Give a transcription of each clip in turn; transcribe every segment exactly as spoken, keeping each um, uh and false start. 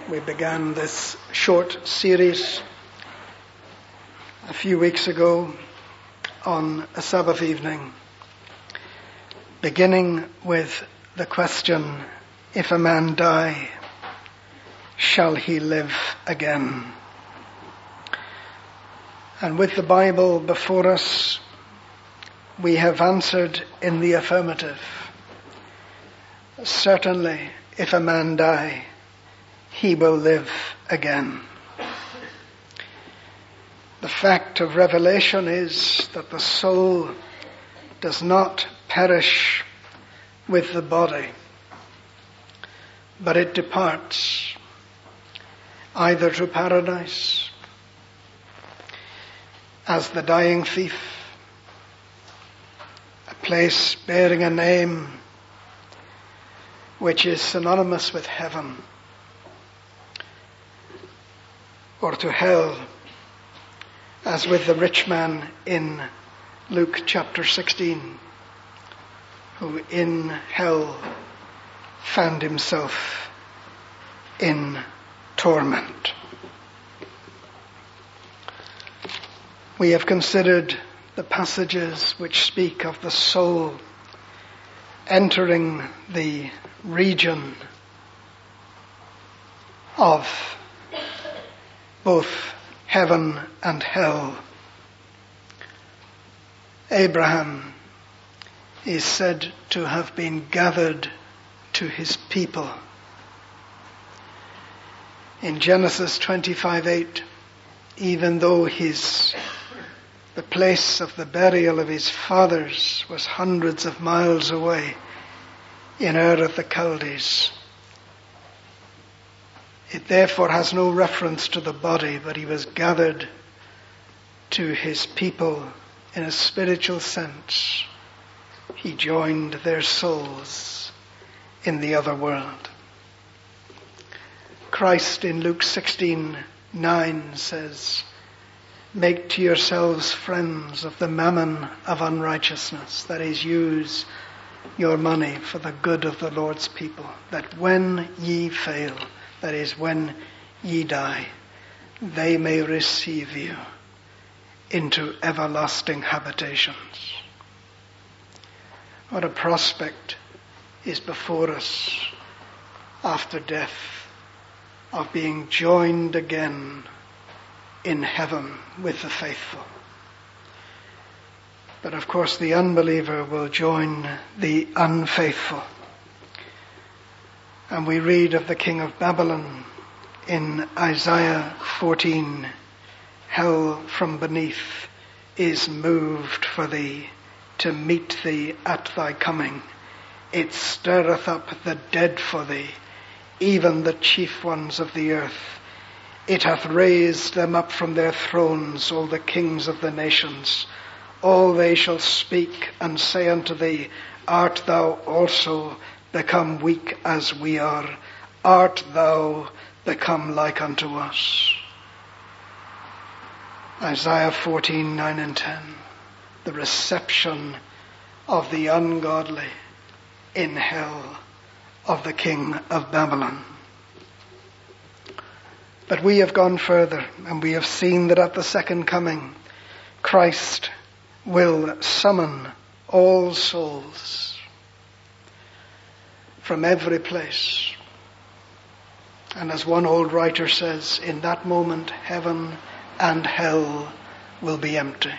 We began this short series a few weeks ago on a Sabbath evening, beginning with the question, if a man die, shall he live again? And with the Bible before us, we have answered in the affirmative. Certainly, if a man die, he will live again. The fact of revelation is that the soul does not perish with the body, but it departs either to paradise as the dying thief, a place bearing a name which is synonymous with heaven, or to hell, as with the rich man in Luke chapter sixteen, who in hell found himself in torment. We have considered the passages which speak of the soul entering the region of both heaven and hell. Abraham is said to have been gathered to his people. In Genesis twenty-five eight, even though his the place of the burial of his fathers was hundreds of miles away in Ur of the Chaldees, it therefore has no reference to the body, but he was gathered to his people in a spiritual sense. He joined their souls in the other world. Christ in Luke sixteen nine says, "Make to yourselves friends of the mammon of unrighteousness," that is, use your money for the good of the Lord's people, that when ye fail, that is, when ye die, they may receive you into everlasting habitations. What a prospect is before us after death of being joined again in heaven with the faithful. But of course the unbeliever will join the unfaithful. And we read of the king of Babylon in Isaiah fourteen, "Hell from beneath is moved for thee, to meet thee at thy coming. It stirreth up the dead for thee, even the chief ones of the earth. It hath raised them up from their thrones, all the kings of the nations. All they shall speak and say unto thee, Art thou also become weak as we are? Art thou become like unto us?" Isaiah fourteen nine and ten. The reception of the ungodly in hell of the king of Babylon. But we have gone further, and we have seen that at the second coming, Christ will summon all souls from every place. And as one old writer says, in that moment, heaven and hell will be empty.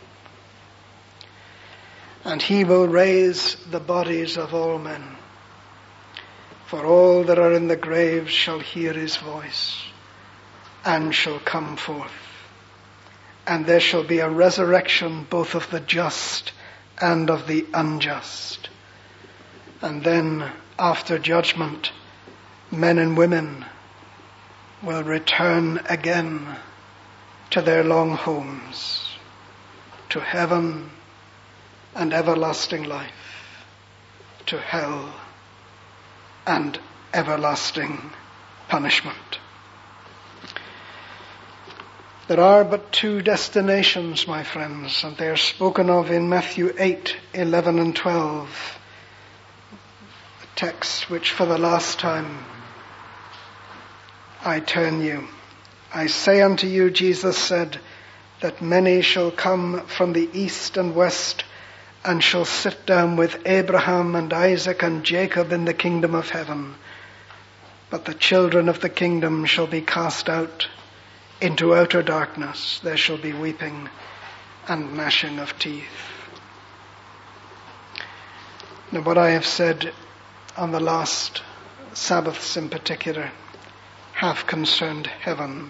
And he will raise the bodies of all men. For all that are in the graves shall hear his voice, and shall come forth. And there shall be a resurrection both of the just and of the unjust. And then, after judgment, men and women will return again to their long homes, to heaven and everlasting life, to hell and everlasting punishment. There are but two destinations, my friends, and they are spoken of in Matthew eight, eleven and twelve. A text which for the last time I turn you. I say unto you, Jesus said, that many shall come from the east and west and shall sit down with Abraham and Isaac and Jacob in the kingdom of heaven. But the children of the kingdom shall be cast out into outer darkness. There shall be weeping and gnashing of teeth. Now, what I have said on the last Sabbaths in particular have concerned heaven.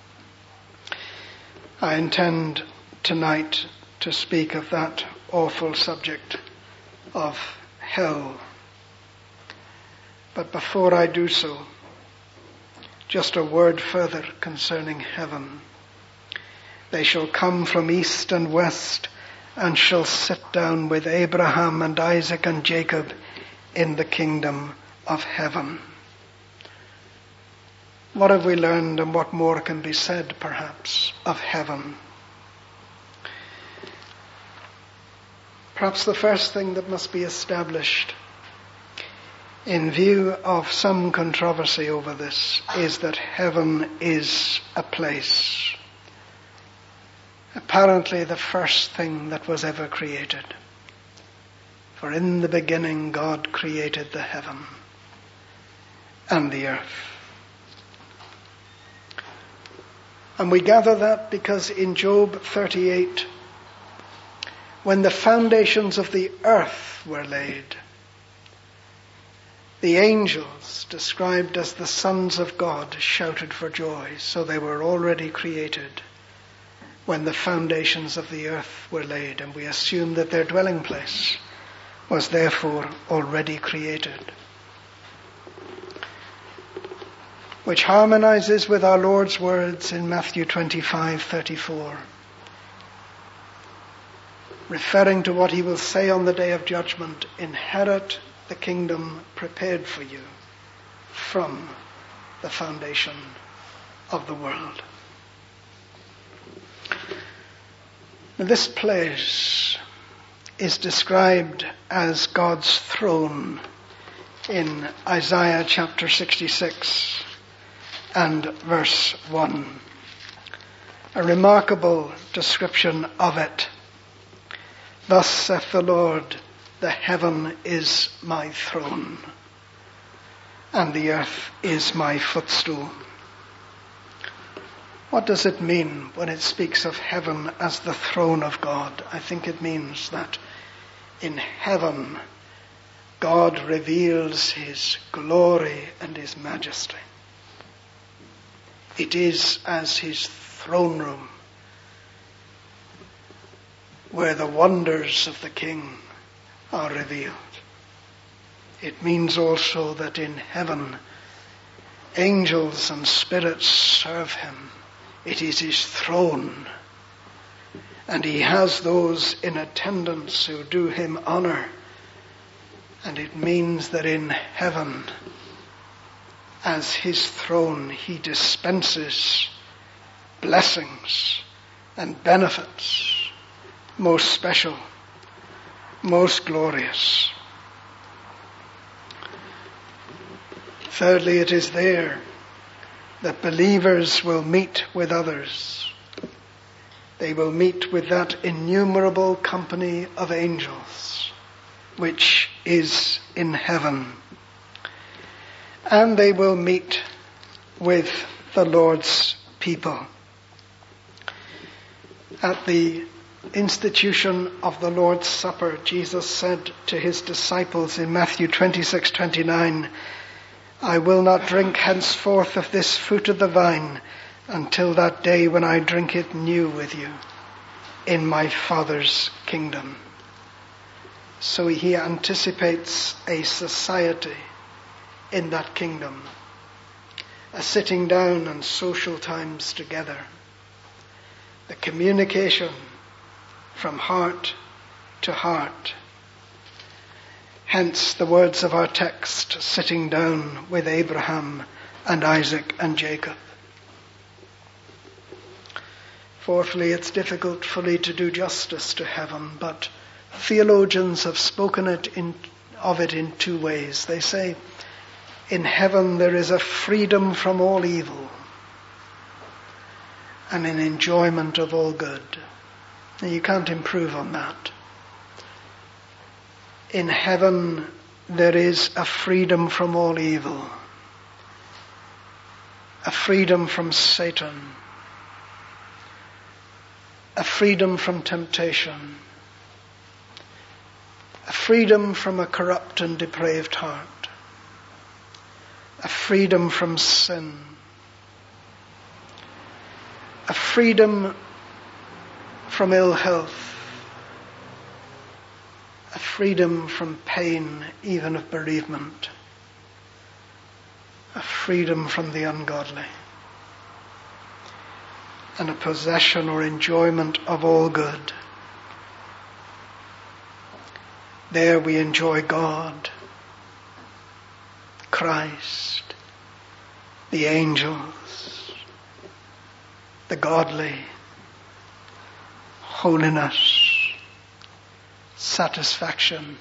I intend tonight to speak of that awful subject of hell. But before I do so, just a word further concerning heaven. They shall come from east and west and shall sit down with Abraham and Isaac and Jacob in the kingdom of heaven. What have we learned, and what more can be said, perhaps, of heaven? Perhaps the first thing that must be established in view of some controversy over this is that heaven is a place. Apparently the first thing that was ever created. For in the beginning God created the heaven and the earth. And we gather that because in Job thirty-eight, when the foundations of the earth were laid, the angels, described as the sons of God, shouted for joy. So they were already created when the foundations of the earth were laid, and we assume that their dwelling place was therefore already created. Which harmonizes with our Lord's words in Matthew twenty-five thirty-four, referring to what he will say on the day of judgment: inherit the kingdom prepared for you from the foundation of the world. Now, this place is described as God's throne in Isaiah chapter sixty-six and verse one. A remarkable description of it. Thus saith the Lord, the heaven is my throne, and the earth is my footstool. What does it mean when it speaks of heaven as the throne of God? I think it means that in heaven, God reveals his glory and his majesty. It is as his throne room, where the wonders of the King are revealed. It means also that in heaven, angels and spirits serve him. It is his throne, and he has those in attendance who do him honor. And it means that in heaven, as his throne, he dispenses blessings and benefits, most special, most glorious. Thirdly, it is there that believers will meet with others. They will meet with that innumerable company of angels, which is in heaven. And they will meet with the Lord's people. At the institution of the Lord's Supper, Jesus said to his disciples in Matthew twenty-six twenty-nine, I will not drink henceforth of this fruit of the vine until that day when I drink it new with you in my Father's kingdom. So he anticipates a society in that kingdom, a sitting down and social times together, the communication from heart to heart. Hence the words of our text, sitting down with Abraham and Isaac and Jacob. Fourthly, it's difficult fully to do justice to heaven, but theologians have spoken it in, of it in two ways. They say, in heaven there is a freedom from all evil, and an enjoyment of all good. And you can't improve on that. In heaven, there is a freedom from all evil, a freedom from Satan, a freedom from temptation, a freedom from a corrupt and depraved heart, a freedom from sin, a freedom from ill health, a freedom from pain, even of bereavement, a freedom from the ungodly, and a possession or enjoyment of all good. There we enjoy God, Christ, the angels, the godly, holiness, satisfaction,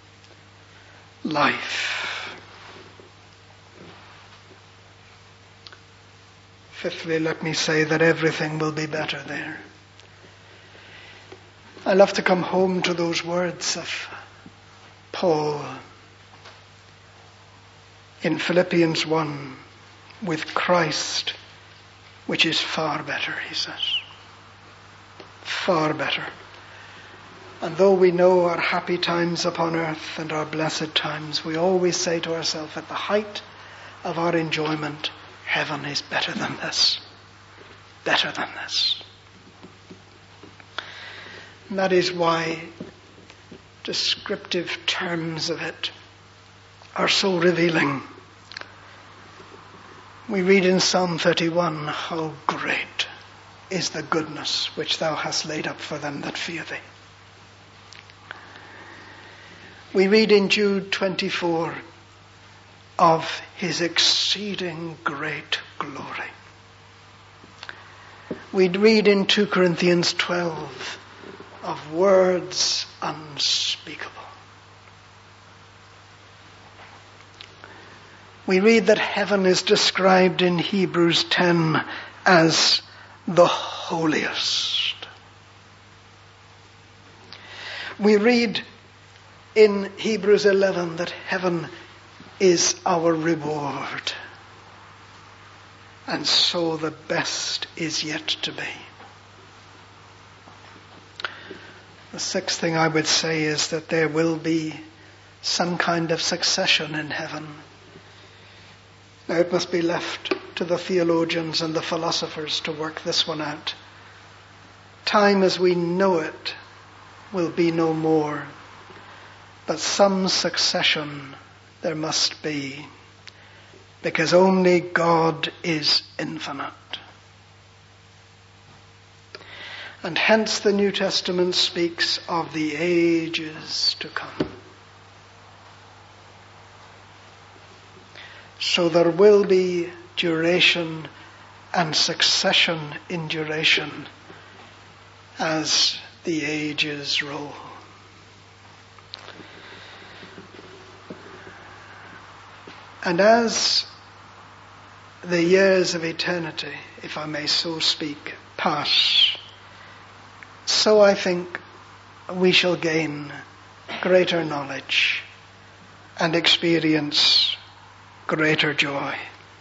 life. Fifthly, let me say that everything will be better there. I love to come home to those words of Paul in Philippians one, with Christ, which is far better, he says. Far better. And though we know our happy times upon earth and our blessed times, we always say to ourselves, at the height of our enjoyment, heaven is better than this. Better than this. And that is why descriptive terms of it are so revealing. We read in Psalm thirty-one, how great is the goodness which thou hast laid up for them that fear thee. We read in Jude twenty-four of his exceeding great glory. We read in two Corinthians twelve of words unspeakable. We read that heaven is described in Hebrews ten as the holiest. We read in Hebrews eleven that heaven is our reward. And so the best is yet to be. The sixth thing I would say is that there will be some kind of succession in heaven. Now it must be left to the theologians and the philosophers to work this one out. Time as we know it will be no more. But some succession there must be, because only God is infinite. And hence the New Testament speaks of the ages to come. So there will be duration and succession in duration as the ages roll. And as the years of eternity, if I may so speak, pass, so I think we shall gain greater knowledge and experience greater joy.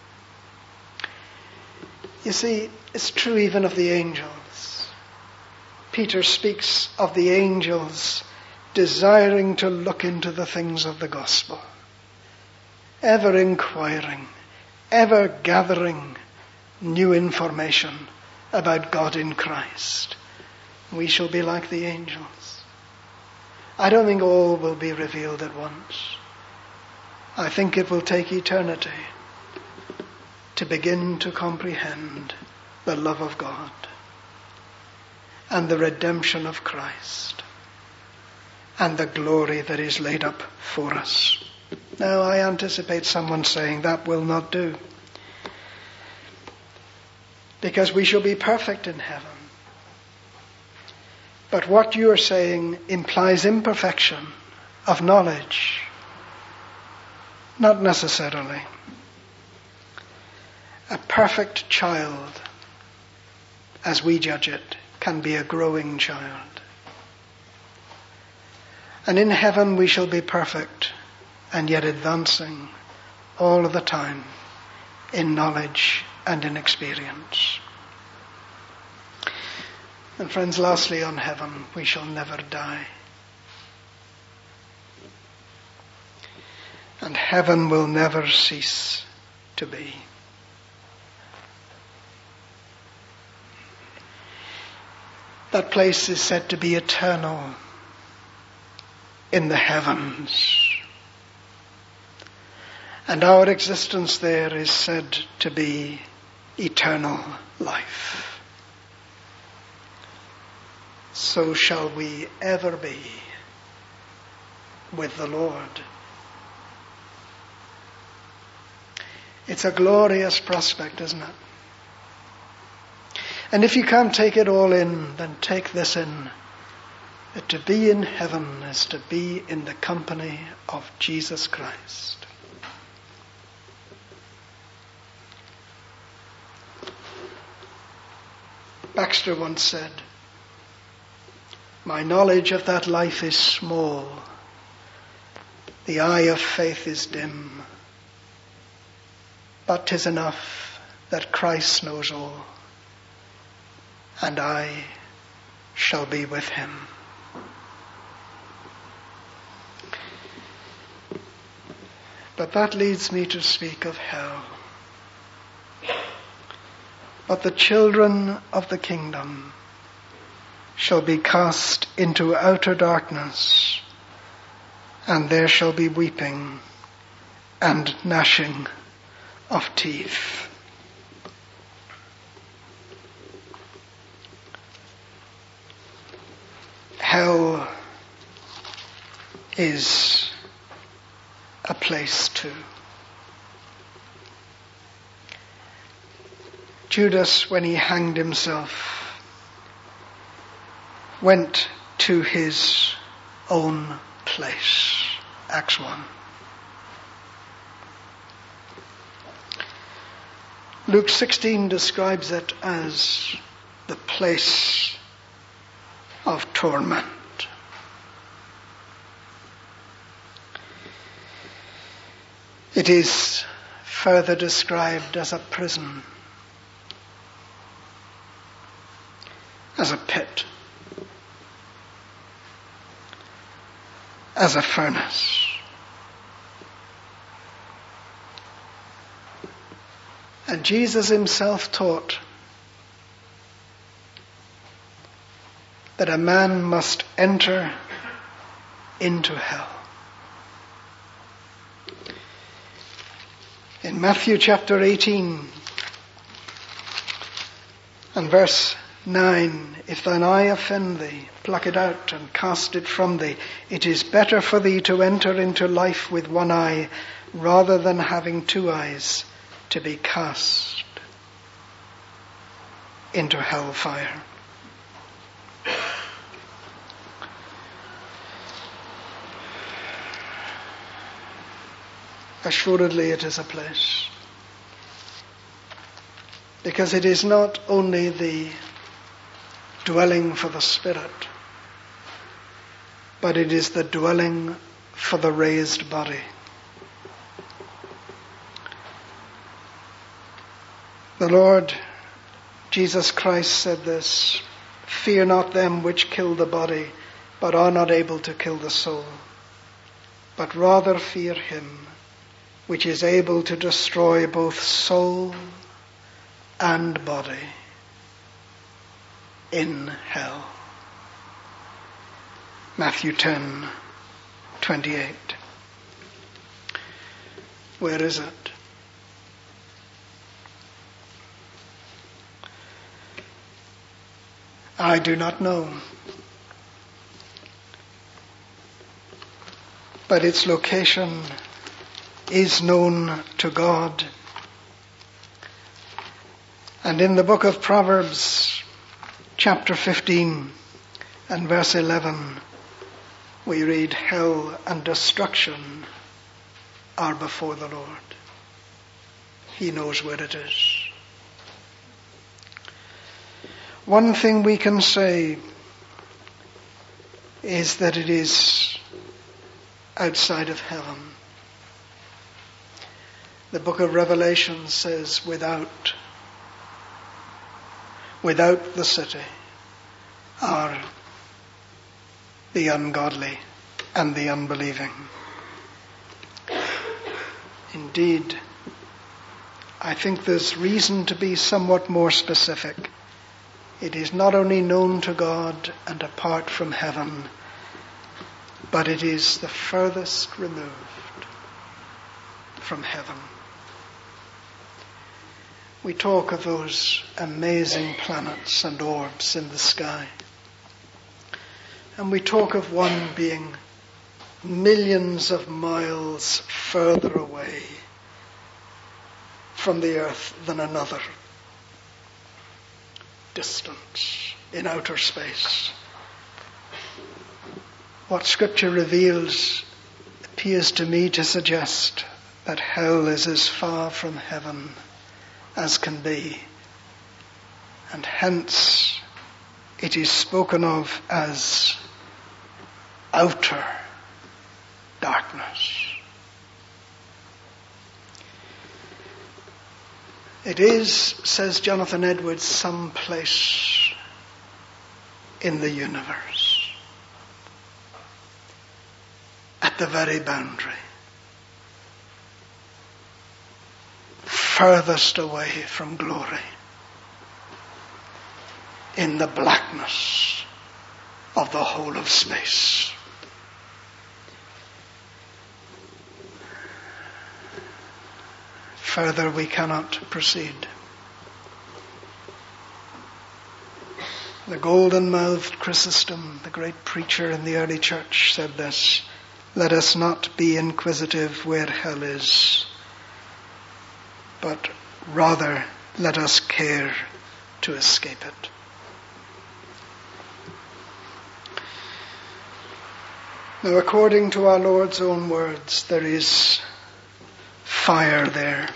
You see, it's true even of the angels. Peter speaks of the angels desiring to look into the things of the gospel, ever inquiring, ever gathering new information about God in Christ. We shall be like the angels. I don't think all will be revealed at once. I think it will take eternity to begin to comprehend the love of God and the redemption of Christ and the glory that is laid up for us. Now I anticipate someone saying that will not do, because we shall be perfect in heaven. But what you are saying implies imperfection of knowledge. Not necessarily. A perfect child, as we judge it, can be a growing child. And in heaven we shall be perfect and yet advancing all of the time in knowledge and in experience. And friends, lastly, on heaven, we shall never die. And heaven will never cease to be. That place is said to be eternal in the heavens. And our existence there is said to be eternal life. So shall we ever be with the Lord. It's a glorious prospect, isn't it? And if you can't take it all in, then take this in. That to be in heaven is to be in the company of Jesus Christ. Baxter once said, "My knowledge of that life is small. The eye of faith is dim. But 'tis enough that Christ knows all, and I shall be with him." But that leads me to speak of hell. But the children of the kingdom shall be cast into outer darkness, and there shall be weeping and gnashing of teeth. Hell is a place too. Judas, when he hanged himself, went to his own place. Acts one. Luke sixteen describes it as the place of torment. It is further described as a prison, as a pit, as a furnace. And Jesus himself taught that a man must enter into hell. In Matthew chapter eighteen and verse nine, "If thine eye offend thee, pluck it out and cast it from thee. It is better for thee to enter into life with one eye rather than having two eyes to be cast into hellfire." Assuredly it is a place, because it is not only the dwelling for the spirit, but it is the dwelling for the raised body. The Lord Jesus Christ said this, "Fear not them which kill the body, but are not able to kill the soul, but rather fear him which is able to destroy both soul and body in hell." Matthew ten twenty-eight. Where is it? I do not know. But its location is known to God. And in the book of Proverbs, chapter fifteen and verse eleven, we read, "Hell and destruction are before the Lord. He knows where it is." One thing we can say is that it is outside of heaven. The book of Revelation says, without, without the city are the ungodly and the unbelieving. Indeed, I think there's reason to be somewhat more specific. It is not only known to God and apart from heaven, but it is the furthest removed from heaven. We talk of those amazing planets and orbs in the sky. And we talk of one being millions of miles further away from the earth than another. Distance in outer space. What Scripture reveals appears to me to suggest that hell is as far from heaven as can be, and hence it is spoken of as outer darkness. It is, says Jonathan Edwards, some place in the universe, at the very boundary, furthest away from glory, in the blackness of the whole of space. Further we cannot proceed. The golden-mouthed Chrysostom, the great preacher in the early church, said this: "Let us not be inquisitive where hell is, but rather let us care to escape it." Now, according to our Lord's own words, there is fire there.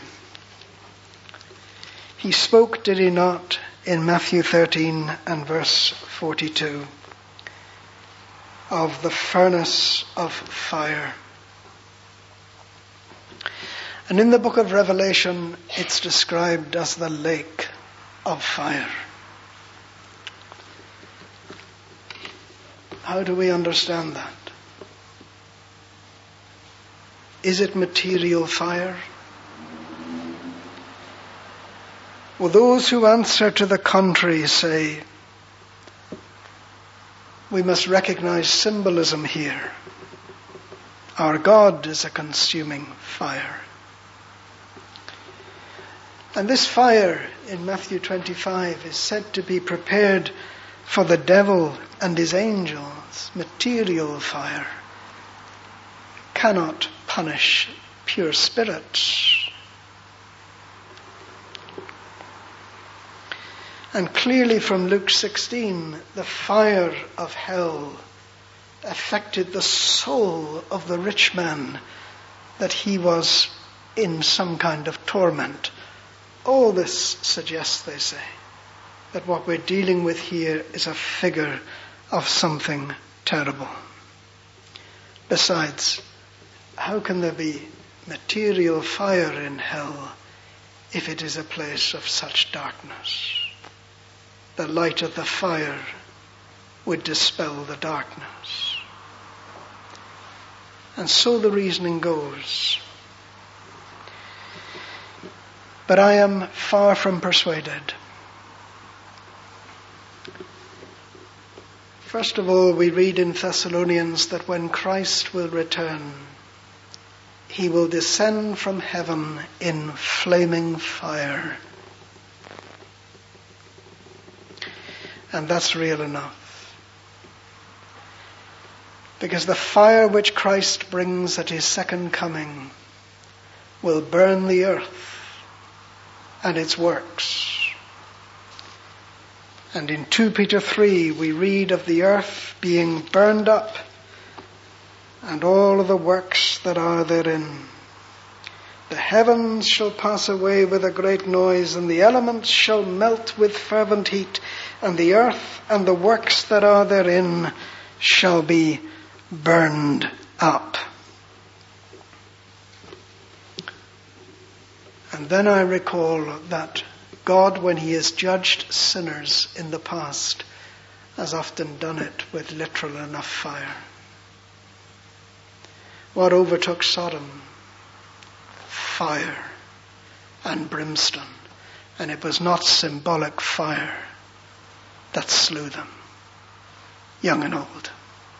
He spoke, did he not, in Matthew thirteen and verse forty-two, of the furnace of fire. And in the book of Revelation, it's described as the lake of fire. How do we understand that? Is it material fire? Well, those who answer to the contrary say, we must recognize symbolism here. Our God is a consuming fire. And this fire in Matthew twenty-five is said to be prepared for the devil and his angels. Material fire cannot punish pure spirits. And clearly from Luke sixteen, the fire of hell affected the soul of the rich man, that he was in some kind of torment. All this suggests, they say, that what we're dealing with here is a figure of something terrible. Besides, how can there be material fire in hell if it is a place of such darkness? The light of the fire would dispel the darkness. And so the reasoning goes. But I am far from persuaded. First of all, we read in Thessalonians that when Christ will return, he will descend from heaven in flaming fire. And that's real enough. Because the fire which Christ brings at his second coming will burn the earth and its works. And in Second Peter three we read of the earth being burned up and all of the works that are therein. The heavens shall pass away with a great noise, and the elements shall melt with fervent heat, and the earth and the works that are therein shall be burned up. And then I recall that God, when he has judged sinners in the past, has often done it with literal enough fire. What overtook Sodom? Fire and brimstone. And it was not symbolic fire that slew them, young and old.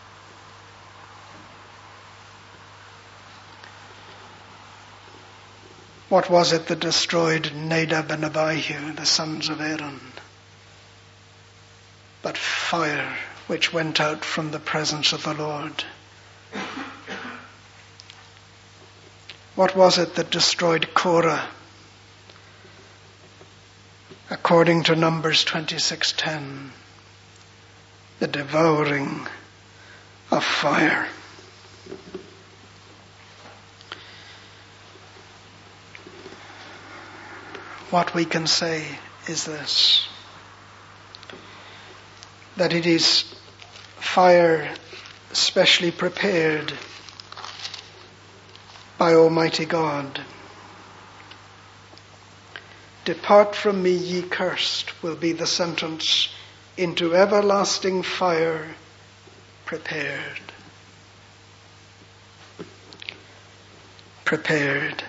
What was it that destroyed Nadab and Abihu, the sons of Aaron? But fire which went out from the presence of the Lord. What was it that destroyed Korah? According to Numbers twenty-six ten, the devouring of fire. What we can say is this, that it is fire specially prepared by Almighty God. Depart from me, ye cursed, will be the sentence, into everlasting fire prepared. Prepared.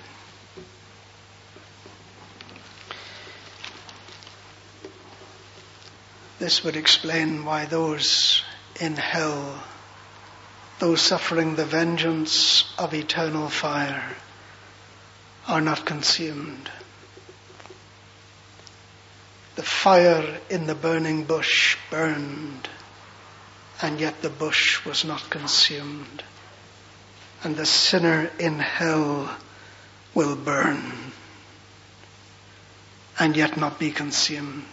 This would explain why those in hell, those suffering the vengeance of eternal fire, are not consumed. The fire in the burning bush burned, and yet the bush was not consumed. And the sinner in hell will burn, and yet not be consumed.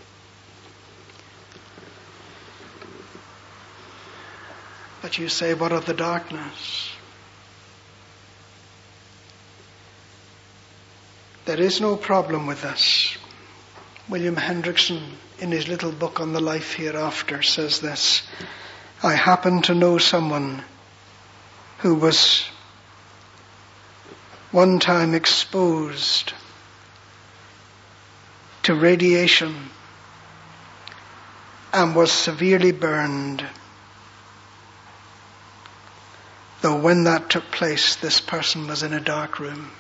But you say, what of the darkness? There is no problem with this. William Hendrickson, in his little book on the life hereafter, says this: I happen to know someone who was one time exposed to radiation and was severely burned. Though when that took place, this person was in a dark room.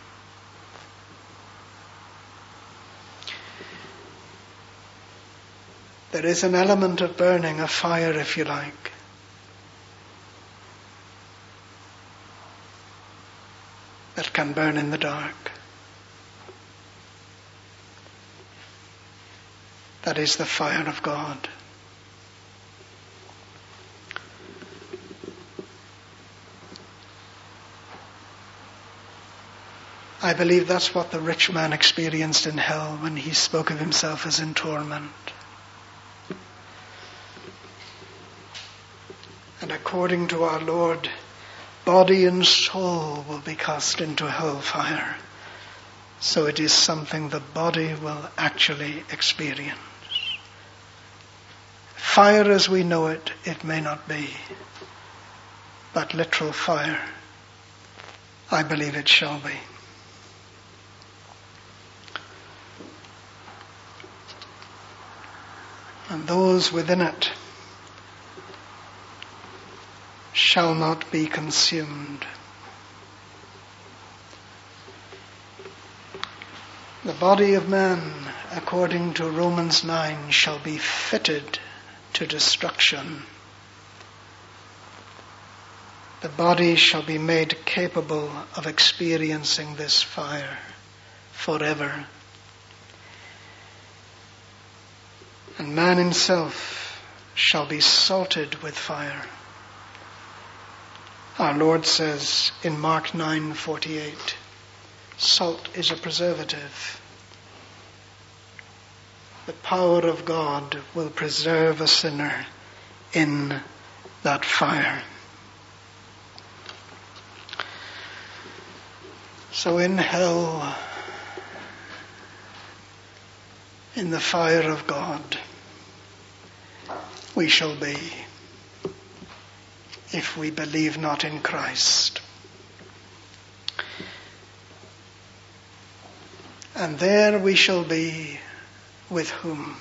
There is an element of burning, of fire, if you like. That can burn in the dark. That is the fire of God. I believe that's what the rich man experienced in hell when he spoke of himself as in torment. And according to our Lord, body and soul will be cast into hellfire. So it is something the body will actually experience. Fire as we know it, it may not be. But literal fire, I believe it shall be. And those within it shall not be consumed. The body of man, according to Romans nine, shall be fitted to destruction. The body shall be made capable of experiencing this fire forever. And man himself shall be salted with fire. Our Lord says in Mark nine forty-eight, salt is a preservative. The power of God will preserve a sinner in that fire. So in hell, in the fire of God, we shall be, if we believe not in Christ. And there we shall be with whom?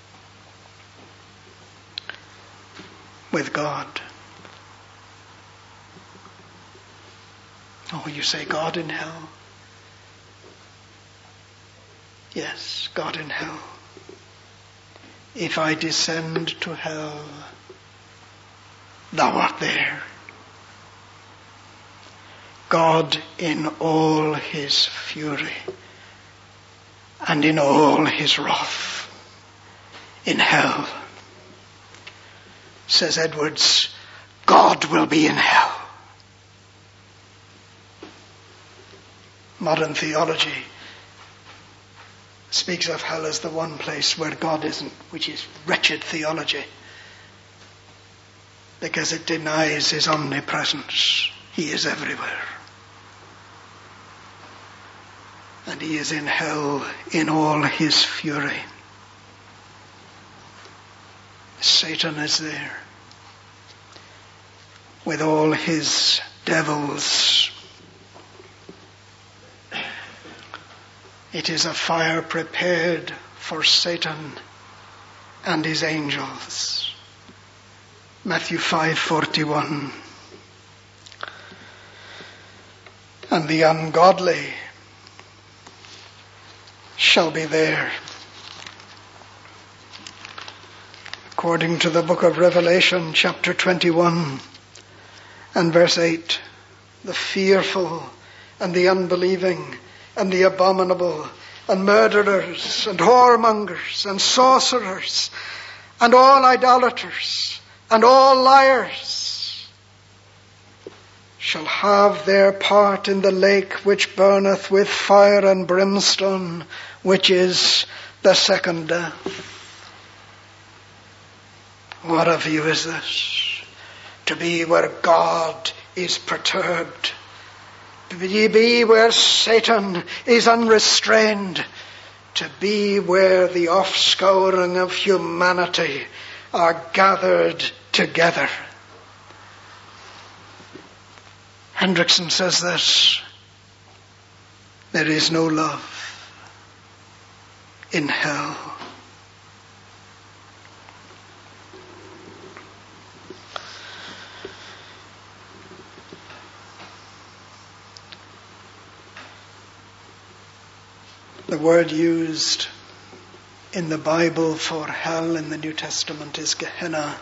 With God. Oh, you say God in hell? Yes, God in hell. If I descend to hell, thou art there. God in all his fury and in all his wrath in hell. Says Edwards, God will be in hell. Modern theology speaks of hell as the one place where God isn't, which is wretched theology, because it denies his omnipresence. He is everywhere. And he is in hell in all his fury. Satan is there with all his devils. It is a fire prepared for Satan and his angels. Matthew five forty-one. And the ungodly shall be there. According to the book of Revelation, chapter twenty-one and verse eight, the fearful and the unbelieving and the abominable and murderers and whoremongers and sorcerers and all idolaters and all liars shall have their part in the lake which burneth with fire and brimstone, which is the second death. What a view is this? To be where God is perturbed. To be where Satan is unrestrained. To be where the offscouring of humanity are gathered together. Hendrickson says this: there is no love in hell. The word used in the Bible for hell in the New Testament is Gehenna.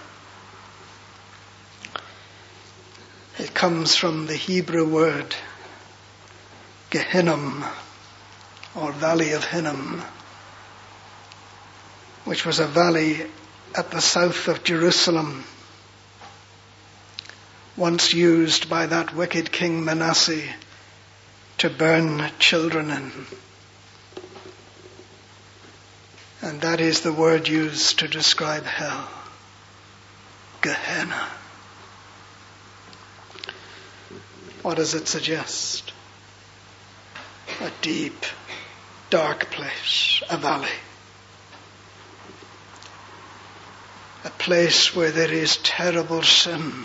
It comes from the Hebrew word Gehinnom, or Valley of Hinnom, which was a valley at the south of Jerusalem, once used by that wicked king Manasseh to burn children in. And that is the word used to describe hell. Gehenna. What does it suggest? A deep, dark place, a valley. A place where there is terrible sin.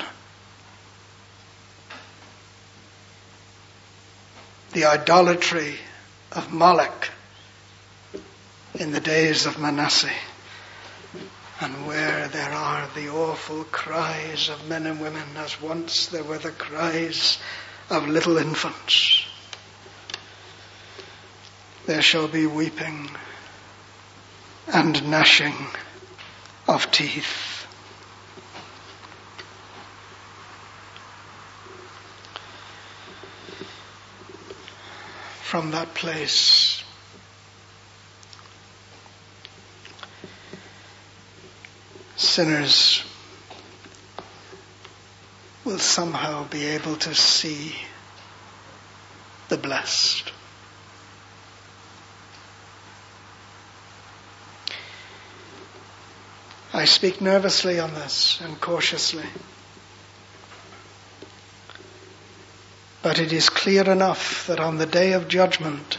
The idolatry of Moloch in the days of Manasseh, and where there are the awful cries of men and women, as once there were the cries of little infants. There shall be weeping and gnashing of teeth. From that place, sinners will somehow be able to see the blessed. I speak nervously on this and cautiously, But it is clear enough that on the day of judgment,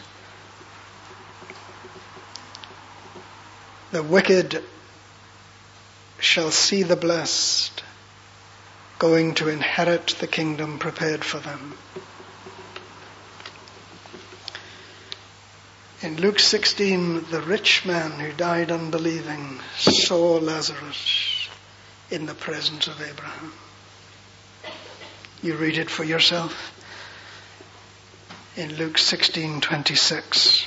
the wicked shall see the blessed going to inherit the kingdom prepared for them. In Luke sixteen, the rich man who died unbelieving saw Lazarus in the presence of Abraham. You read it for yourself in Luke sixteen twenty-six.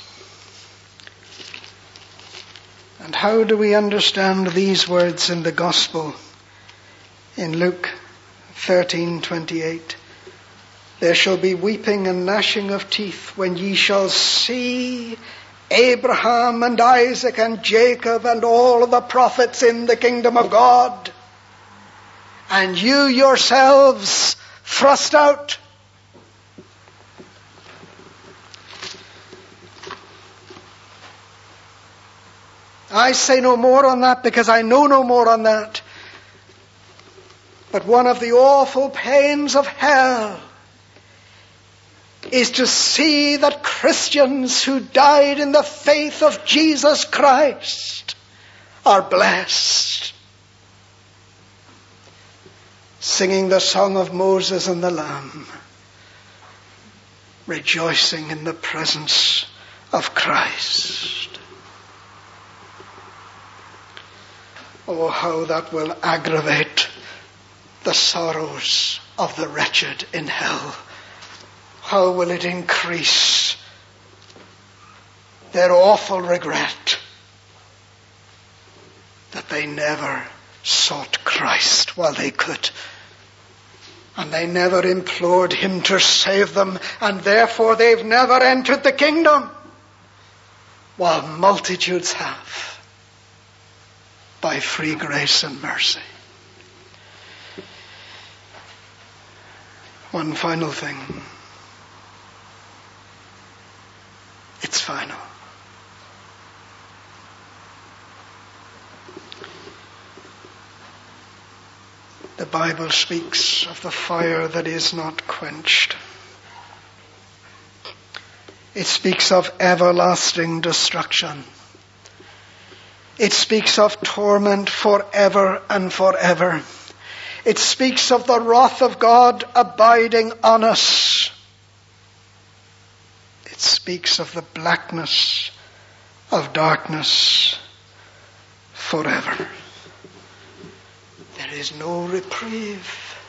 And how do we understand these words in the gospel? In Luke thirteen twenty-eight, there shall be weeping and gnashing of teeth when ye shall see Abraham and Isaac and Jacob and all of the prophets in the kingdom of God, and you yourselves thrust out. I say no more on that because I know no more on that. But one of the awful pains of hell is to see that Christians who died in the faith of Jesus Christ are blessed, singing the song of Moses and the Lamb, rejoicing in the presence of Christ. Oh, how that will aggravate the sorrows of the wretched in hell. How will it increase their awful regret that they never sought Christ while they could, and they never implored him to save them, and therefore they've never entered the kingdom, while multitudes have, by free grace and mercy. One final thing. It's final. The Bible speaks of the fire that is not quenched. It speaks of everlasting destruction. It speaks of torment forever and forever. It speaks of the wrath of God abiding on us. It speaks of the blackness of darkness forever. There is no reprieve.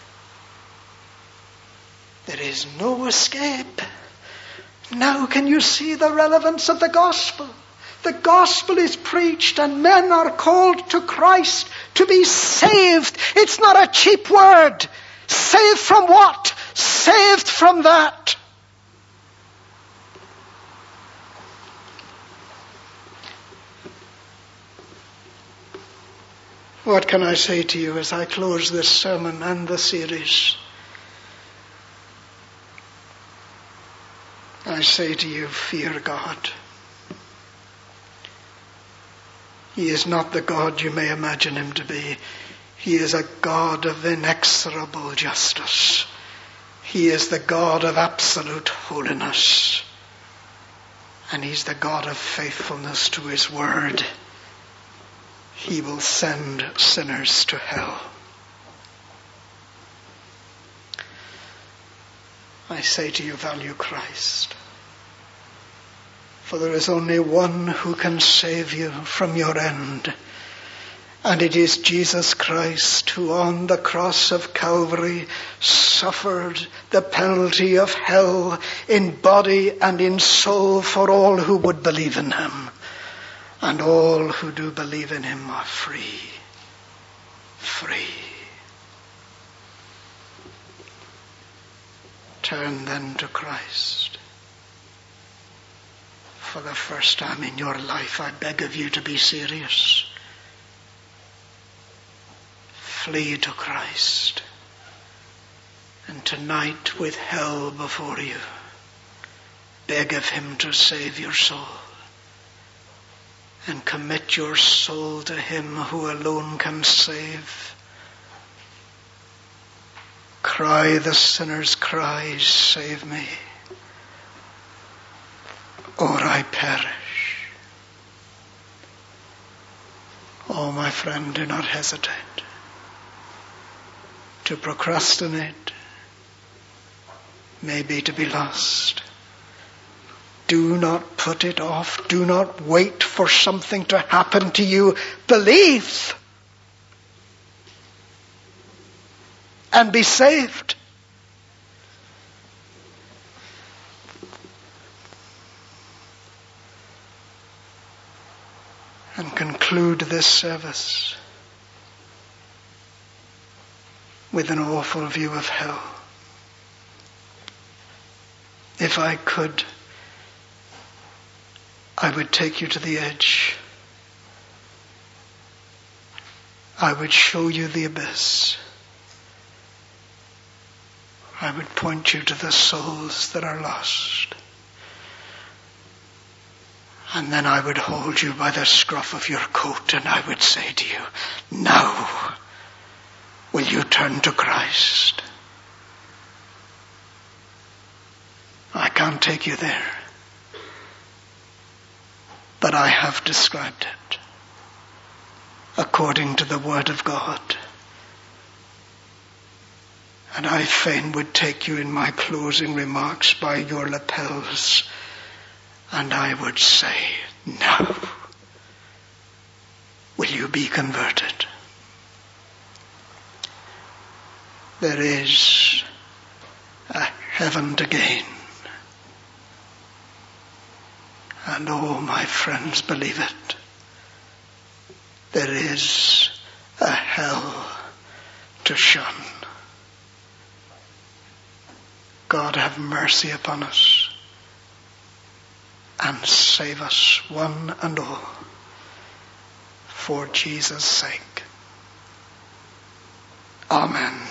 There is no escape. Now can you see the relevance of the gospel? The gospel is preached and men are called to Christ to be saved. It's not a cheap word. Saved from what? Saved from that. What can I say to you as I close this sermon and the series? I say to you, fear God. He is not the God you may imagine him to be. He is a God of inexorable justice. He is the God of absolute holiness. And he's the God of faithfulness to his word. He will send sinners to hell. I say to you, value Christ. For there is only one who can save you from your end. And it is Jesus Christ who on the cross of Calvary suffered the penalty of hell in body and in soul for all who would believe in him. And all who do believe in him are free. Free. Turn then to Christ. For the first time in your life, I beg of you to be serious. Flee to Christ. And tonight, with hell before you, beg of him to save your soul. And commit your soul to him who alone can save. Cry the sinner's cries, save me, or I perish. Oh, my friend, do not hesitate. To procrastinate may be to be lost. Do not put it off. Do not wait for something to happen to you. Believe and be saved. And conclude this service with an awful view of hell. If I could, I would take you to the edge. I would show you the abyss. I would point you to the souls that are lost. And then I would hold you by the scruff of your coat and I would say to you, now will you turn to Christ? I can't take you there, but I have described it according to the Word of God. And I fain would take you in my closing remarks by your lapels, and I would say, now will you be converted? There is a heaven to gain. And oh, my friends, believe it. There is a hell to shun. God have mercy upon us and save us one and all for Jesus' sake. Amen.